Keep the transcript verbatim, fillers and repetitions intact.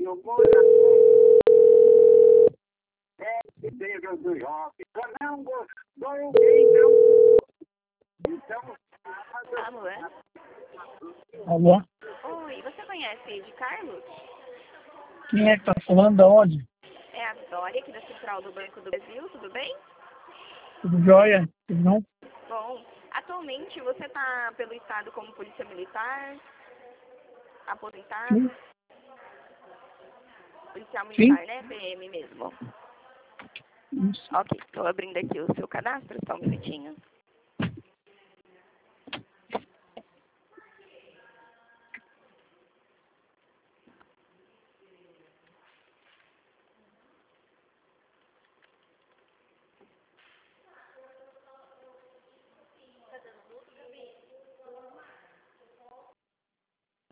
jogou na é, igreja do jovem. Não gostou alguém, não. Então, Alô, é? Alô? Oi, você conhece de Carlos? Quem é que tá falando? Da onde? É a Dória, aqui da Central do Banco do Brasil, tudo bem? Tudo jóia? Tudo não? Bom, atualmente você está pelo Estado como polícia militar, aposentado, Sim. policial Sim. militar, né? P M mesmo. Isso. Ok, estou abrindo aqui o seu cadastro, só um minutinho.